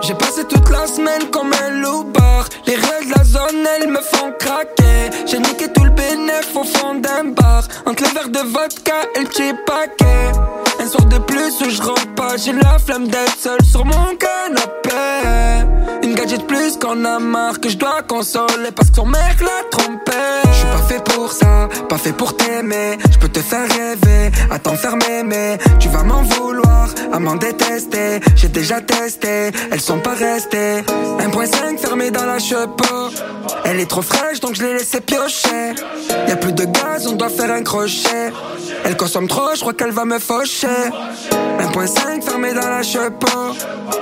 J'ai passé toute la semaine comme un loupard. Les règles de la zone, elles me font craquer. J'ai niqué tout le bénéf au fond d'un bar. Entre le verre de vodka et le cheap paquet. Un soir de plus où je rentre pas. J'ai la flamme d'être seul sur mon canapé. Une gadget de plus qu'on a marre, que je dois consoler parce que son mec l'a trompé. Je suis pas fait pour ça, pas fait pour t'aimer. Je peux te faire rêver, à t'enfermer, mais tu vas m'en vouloir, à m'en détester. J'ai déjà testé, elles sont pas restées. 1.5 fermé dans la chepeau. Elle est trop fraîche donc je l'ai laissé piocher. Y'a plus de gaz, on doit faire un crochet. Elle consomme trop, je crois qu'elle va me faucher. 1.5 fermé dans la chepeau.